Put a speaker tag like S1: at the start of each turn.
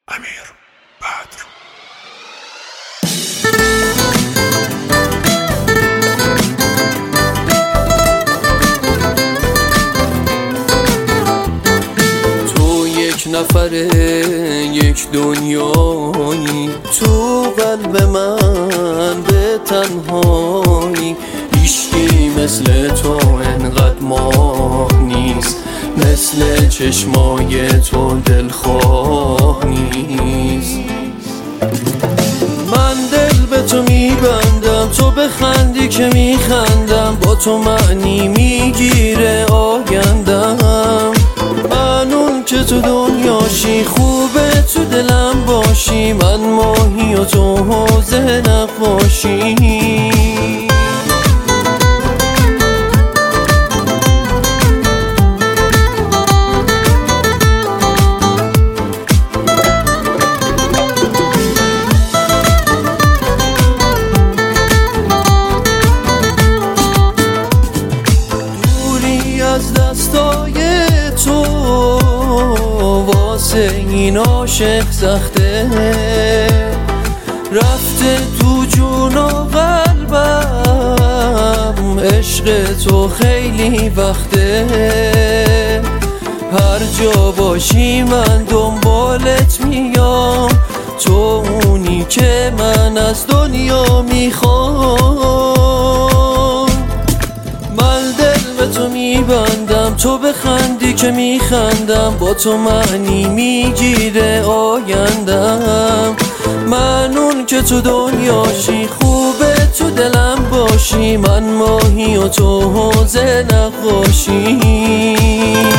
S1: امیر بدر. تو یک نفره یک دنیایی، تو قلب من به تنهایی. هیچکی مثل تو انقدر ماه نیست، مثل چشمای تو دلخواه نیست. من دل به تو میبندم، تو بخندی که میخندم، با تو معنی میگیره آیندم. من اون که تو دنیاشی، خوبه تو دلم باشی، من ماهی و تو حوض نقاشی. از دستای تو واسه این عاشق سخته، رفته تو جون و قلبم، عشق تو خیلی وقته. هر جا باشی من دنبالت میام، تو اونی که من از دنیا میخوام. من دل به تو میبندم، تو بخندی که میخندم، با تو معنی میگیره آیندم. من اون که تو دنیاشی، خوبه تو دلم باشی، من ماهی و تو حوض نقاشی.